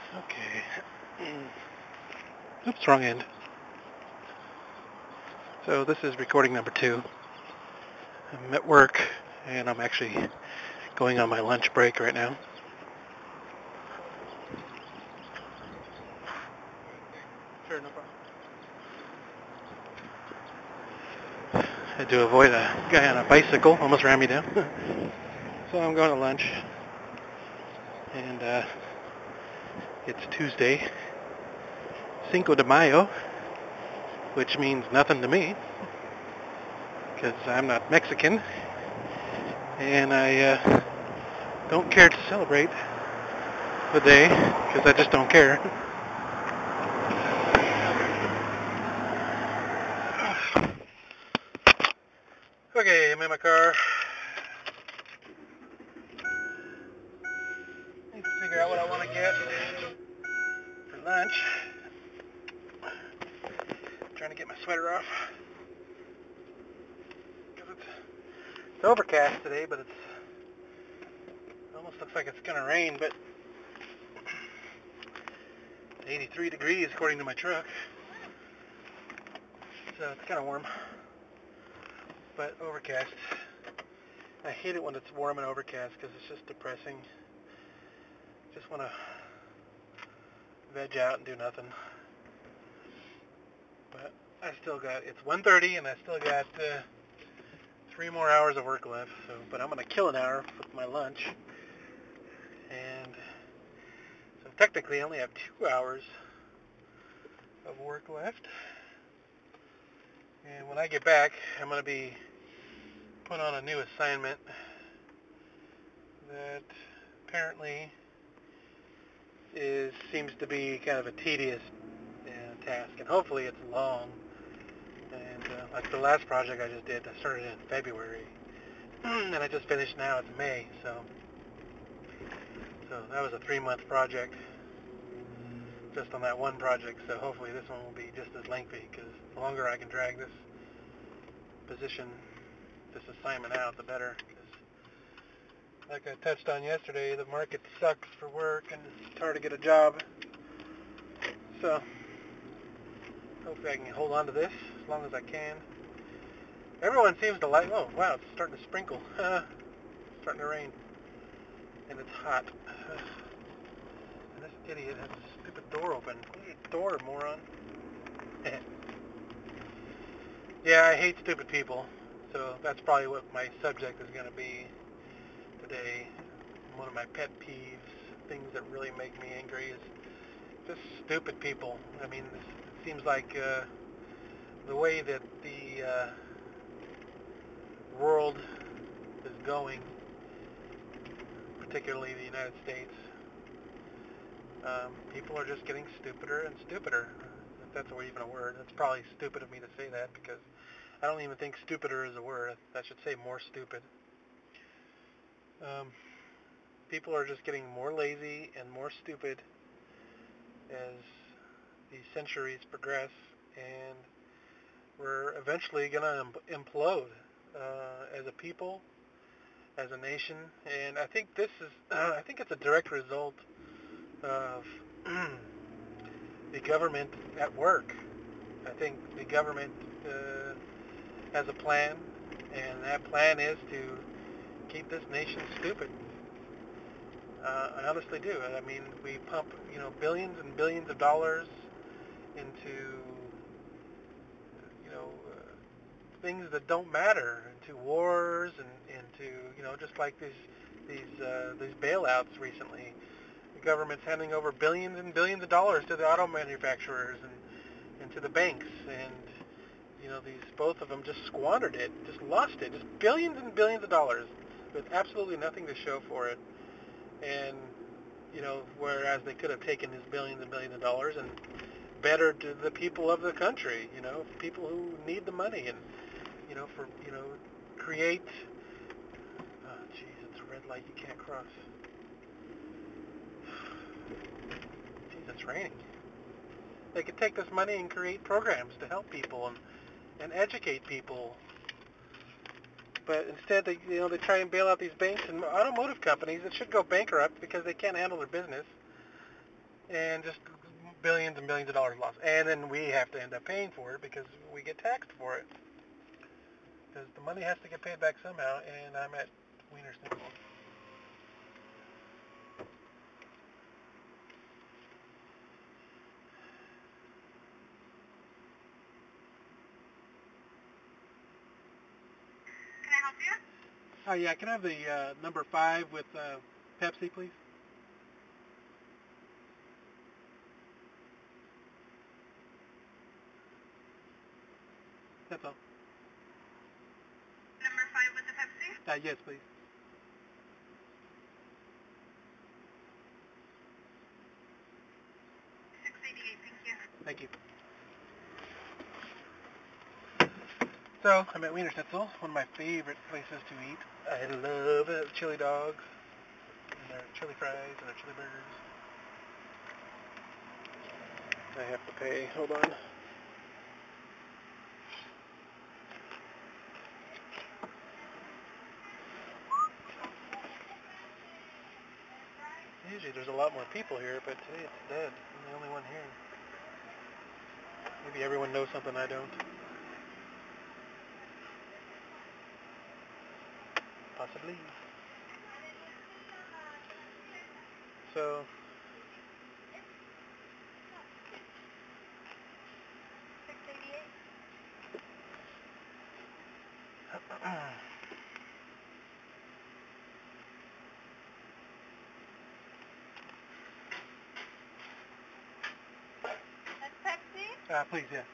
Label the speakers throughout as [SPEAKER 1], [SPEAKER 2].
[SPEAKER 1] Okay. Oops, wrong end. So this is recording number 2. I'm at work, and I'm actually going on my lunch break right now. Sure, no problem. I had to avoid a guy on a bicycle, almost ran me down. So I'm going to lunch, and it's Tuesday, Cinco de Mayo, which means nothing to me, because I'm not Mexican, and I don't care to celebrate the day, because I just don't care. Okay, I'm in my car. Need to figure out what I want to get for lunch. Trying to get my sweater off. It's overcast today, but it almost looks like it's going to rain, but it's 83 degrees according to my truck. So it's kind of warm, but overcast. I hate it when it's warm and overcast because it's just depressing. Just want to veg out and do nothing. But it's 1:30 and I still got 3 more hours of work left. But I'm going to kill an hour with my lunch. And so technically I only have 2 hours of work left. And when I get back, I'm going to be put on a new assignment that apparently seems to be kind of a tedious task, and hopefully it's long. And like the last project I just did, I started in February, and I just finished now. It's May, so that was a 3-month project just on that one project. So hopefully this one will be just as lengthy, because the longer I can drag this assignment out, the better. Because like I touched on yesterday, the market sucks for work, and it's hard to get a job. So hopefully I can hold on to this as long as I can. Everyone seems to like. Oh wow, it's starting to sprinkle. It's starting to rain, and it's hot. And this idiot has a stupid door open. Close your door, moron. Yeah, I hate stupid people. So that's probably what my subject is going to be today. One of my pet peeves, things that really make me angry, is just stupid people. I mean, it seems like the way that the world is going, particularly the United States, people are just getting stupider and stupider. If that's even a word. That's probably stupid of me to say that, because I don't even think stupider is a word. I should say more stupid. Um, People are just getting more lazy and more stupid as the centuries progress, and we're eventually going to implode as a people, as a nation. And I think I think it's a direct result of the government at work. I think the government has a plan, and that plan is to keep this nation stupid. I honestly do. I mean, we pump, billions and billions of dollars into, things that don't matter, into wars and into, just like these bailouts recently. The government's handing over billions and billions of dollars to the auto manufacturers and to the banks, and both of them just squandered it, just lost it, just billions and billions of dollars with absolutely nothing to show for it. And whereas they could have taken these billions and billions of dollars and bettered the people of the country, people who need the money, and for create. Oh, jeez, it's a red light you can't cross. Jeez, it's raining. They could take this money and create programs to help people and educate people. But instead, they try and bail out these banks and automotive companies that should go bankrupt because they can't handle their business. and just billions and billions of dollars lost. And then we have to end up paying for it because we get taxed for it. Because the money has to get paid back somehow, and I'm at Wiener Schnitzel.
[SPEAKER 2] Can I help you?
[SPEAKER 1] Oh yeah, can I have the number 5 with Pepsi, please? That's all.
[SPEAKER 2] Number 5 with the Pepsi?
[SPEAKER 1] Yes, please.
[SPEAKER 2] 688, thank you.
[SPEAKER 1] Thank you. So, I'm at Wiener Schnitzel, one of my favorite places to eat. I love chili dogs, and their chili fries, and their chili burgers. I have to pay. Hold on. Usually there's a lot more people here, but today it's dead. I'm the only one here. Maybe everyone knows something I don't. Possibly. So,
[SPEAKER 2] That's Pepsi?
[SPEAKER 1] please, yeah.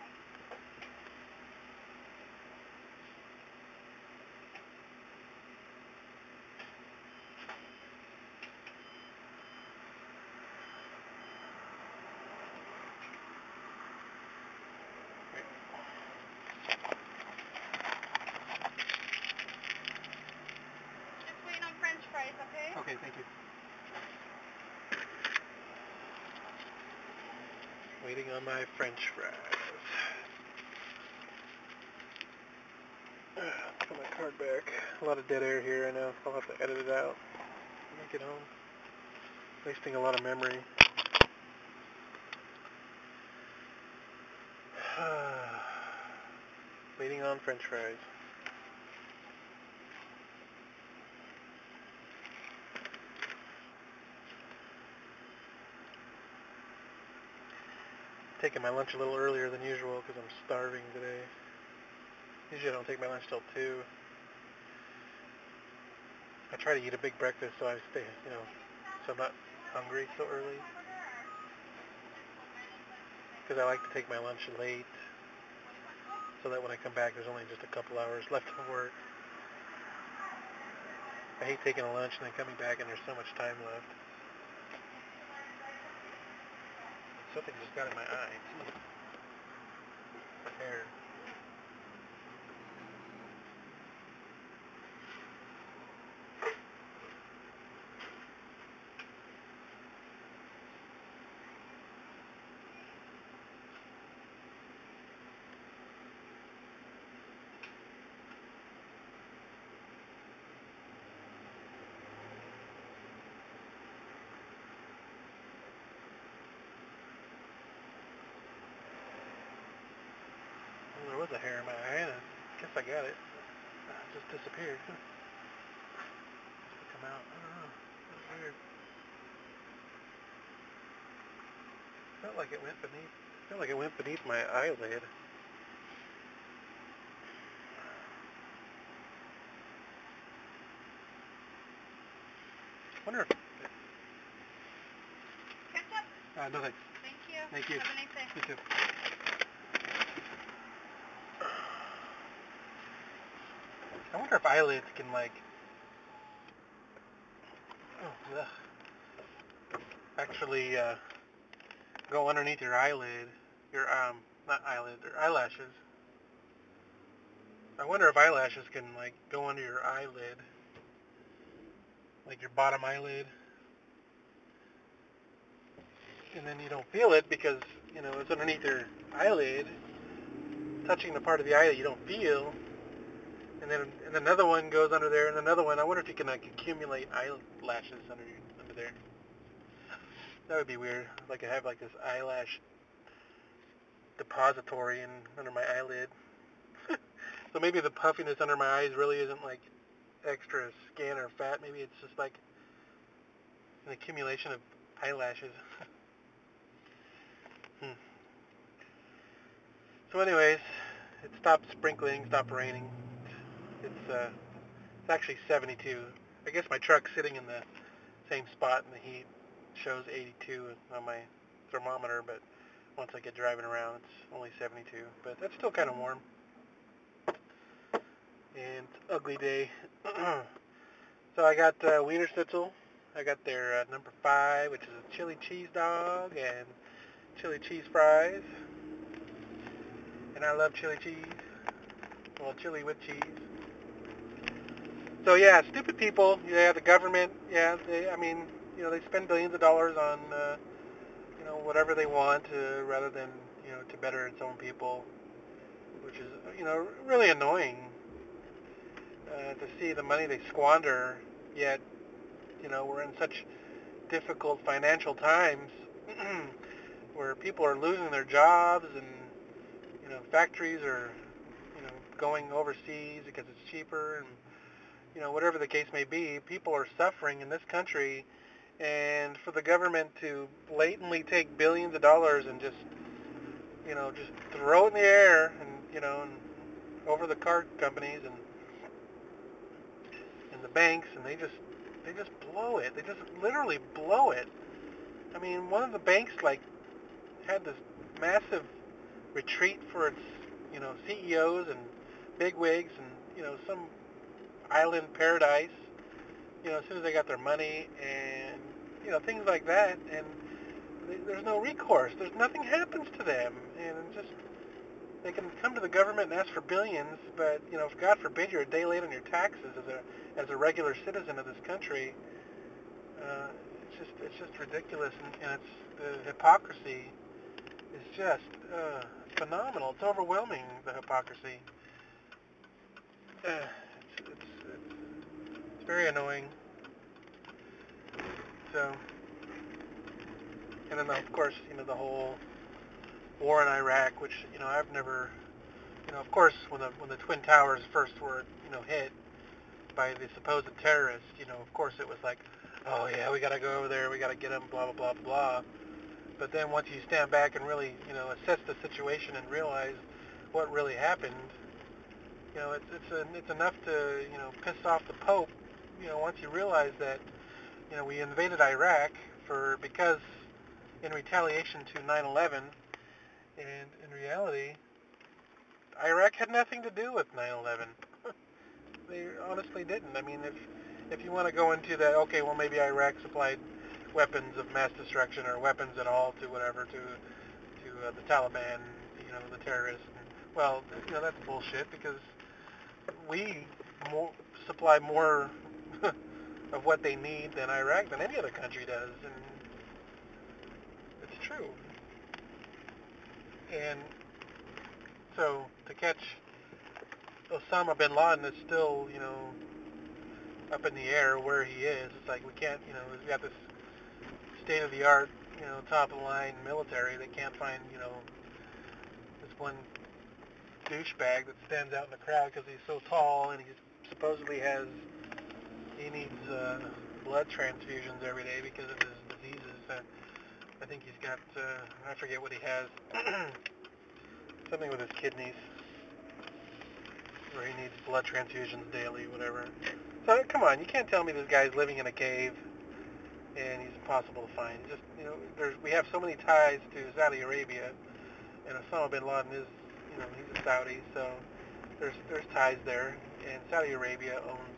[SPEAKER 2] Just waiting on French fries, okay?
[SPEAKER 1] Okay, thank you. Waiting on my French fries. Put my card back. A lot of dead air here, I know. I'll have to edit it out when I get home. Wasting a lot of memory. Waiting on French fries. Taking my lunch a little earlier than usual because I'm starving today. Usually I don't take my lunch till 2. I try to eat a big breakfast so I stay, so I'm not hungry so early. Because I like to take my lunch late so that when I come back there's only just a couple hours left of work. I hate taking a lunch and then coming back and there's so much time left. Something just got in my eye. My hair. Well, there was a hair in my eye and I guess I got it. It just disappeared. Just to come out. I don't know. That's weird. Felt like it went beneath my eyelid. Wonder if
[SPEAKER 2] Ketchup?
[SPEAKER 1] no thanks.
[SPEAKER 2] Thank you.
[SPEAKER 1] Thank you.
[SPEAKER 2] Have a nice day.
[SPEAKER 1] You too. I wonder if eyelids can actually go underneath your eyelid, your not eyelid, or eyelashes. I wonder if eyelashes can go under your eyelid, like your bottom eyelid, and then you don't feel it because it's underneath your eyelid, touching the part of the eye that you don't feel, and then another one goes under there, and another one. I wonder if you can accumulate eyelashes under there. That would be weird. Like I have like this eyelash depository under my eyelid. So maybe the puffiness under my eyes really isn't like extra skin or fat. Maybe it's just like an accumulation of eyelashes. So anyways, it stopped sprinkling, stopped raining. It's actually 72. I guess my truck's sitting in the same spot in the heat. Shows 82 on my thermometer, but once I get driving around, it's only 72. But that's still kind of warm. And it's an ugly day. So I got Wiener Schnitzel. I got their number 5, which is a chili cheese dog, and chili cheese fries. And I love chili cheese. Well, chili with cheese. So yeah, stupid people. Yeah, the government. Yeah, they spend billions of dollars on whatever they want rather than to better its own people, which is really annoying to see the money they squander. Yet we're in such difficult financial times where people are losing their jobs and factories are going overseas because it's cheaper and whatever the case may be, people are suffering in this country, and for the government to blatantly take billions of dollars and just throw it in the air and over the car companies and the banks, and they just blow it. They just literally blow it. I mean, one of the banks had this massive retreat for its CEOs and bigwigs and some island paradise, as soon as they got their money and, things like that, and there's no recourse. Nothing happens to them, and they can come to the government and ask for billions, but, if God forbid you're a day late on your taxes as a regular citizen of this country, it's just ridiculous, and it's the hypocrisy is just phenomenal. It's overwhelming, the hypocrisy. It's very annoying. So, and then of course, the whole war in Iraq, which I've never, of course, when the Twin Towers first were hit by the supposed terrorists, of course it was like, oh yeah, we got to go over there, we got to get them, blah blah blah blah. But then once you stand back and really assess the situation and realize what really happened, it's enough to piss off the Pope. Once you realize that we invaded Iraq because in retaliation to 9/11, and in reality, Iraq had nothing to do with 9/11. They honestly didn't. I mean, if you want to go into that, okay, well maybe Iraq supplied weapons of mass destruction or weapons at all to whatever to the Taliban, the terrorists. Well, that's bullshit because we supply more of what they need than Iraq than any other country does, and it's true. And so to catch Osama bin Laden is still, up in the air where he is. It's like we can't, we've got this state-of-the-art, top-of-the-line military. They can't find, this one douchebag that stands out in the crowd because he's so tall and he supposedly he needs blood transfusions every day because of his diseases. I think he's got, I forget what he has, something with his kidneys, where he needs blood transfusions daily, whatever. So come on, you can't tell me this guy's living in a cave and he's impossible to find. Just we have so many ties to Saudi Arabia, and Osama bin Laden is, he's a Saudi, so there's ties there, and Saudi Arabia owns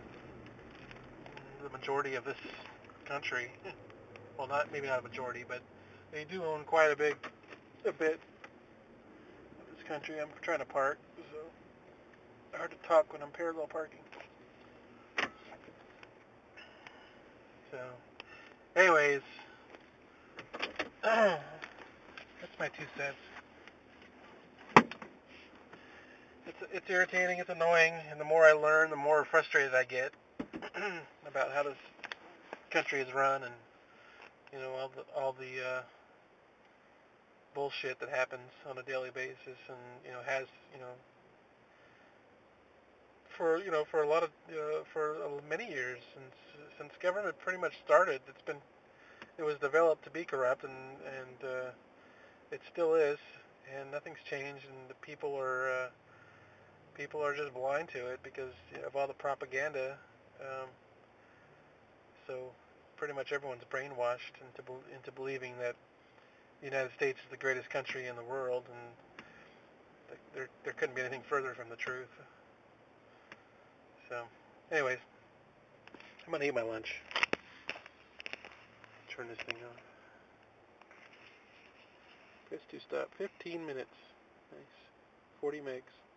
[SPEAKER 1] the majority of this country. Well, maybe not a majority, but they do own quite a bit of this country. I'm trying to park, so hard to talk when I'm parallel parking. So, anyways, that's my 2 cents. It's irritating, it's annoying, and the more I learn, the more frustrated I get about how this country is run, and You know, all the bullshit that happens on a daily basis, and has for a lot of for many years since government pretty much started. It was developed to be corrupt, and it still is, and nothing's changed, and the people are just blind to it because of all the propaganda. Um, so pretty much everyone's brainwashed into believing that the United States is the greatest country in the world, and there couldn't be anything further from the truth. So, anyways, I'm gonna eat my lunch. Turn this thing on. Press to stop. 15 minutes. Nice. 40 megs.